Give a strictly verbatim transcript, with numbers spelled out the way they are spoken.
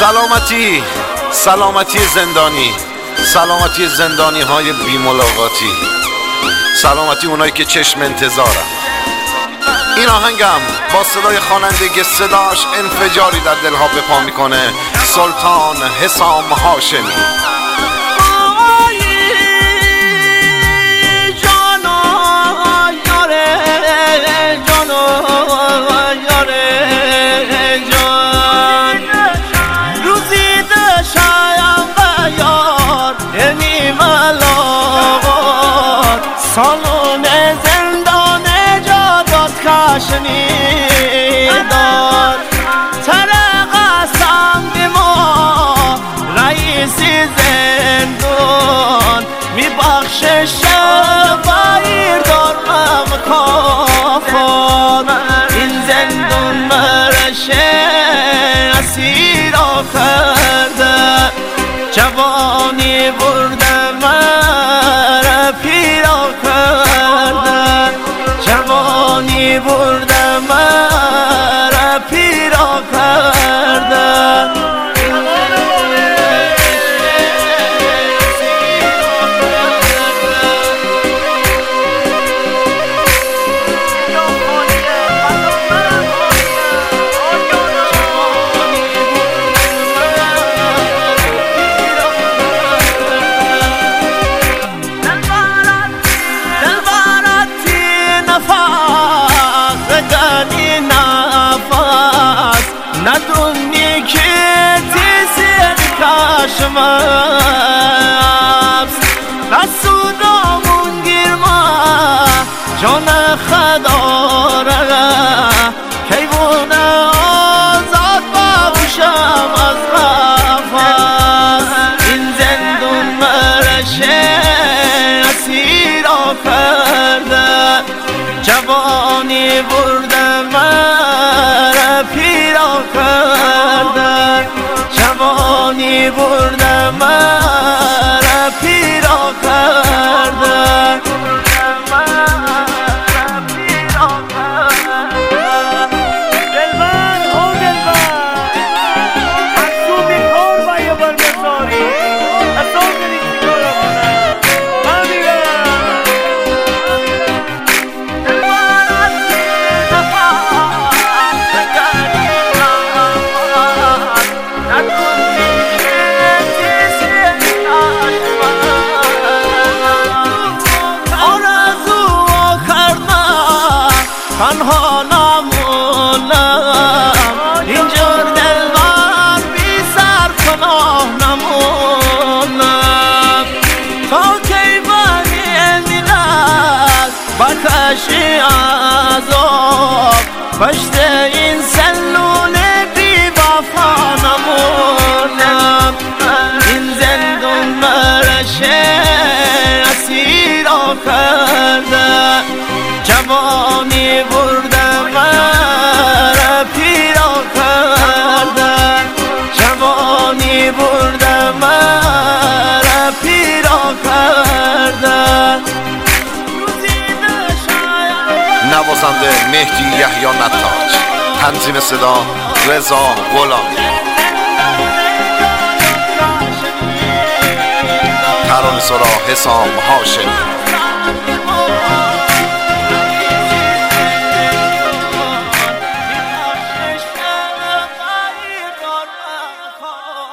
سلامتی سلامتی زندانی، سلامتی زندانی های بی ملاقاتی، سلامتی اونایی که چشم انتظارن. این آهنگم با صدای خواننده صداش انفجاری در دلها به پا میکنه، سلطان حسام هاشمی. سالون زندان جادات کشنیداد طرق قسم ما رئیس زندان میبخشه شبایر دارم کافان. این زندان مرشه اسیرا کرده، جوانی برده مرا پیرا کرده، جوانی برده مرا پیرا کرده. ندونی که تیزیر کشمبس نسودامون گیرما جان خداره کیوان آزاد باشم از قفس. این زندون مرشه اسیرا کرده، جوانی برده مرا پیرا کرده، جوانی برده مرا پیرا کرده. دلبر او دلبر حسو بیکار با یه بر بساری حسو کنی چیکار کنه من میگم تنها نمونم اینجور دلبر بی سر پناه نمونم تا کی بانی ملت بکشی عذاب پشت این سلول بی وفا نمونم. این زندون مرشه اسیرا کرده، جوانی برده مرا پیرا کرده، جوانی برده مرا پیرا کرده. نوازنده مهدی یحیی نتاج، تنظیم صدا رضا غلامی، ترانه‌سرا حسام هاشمی.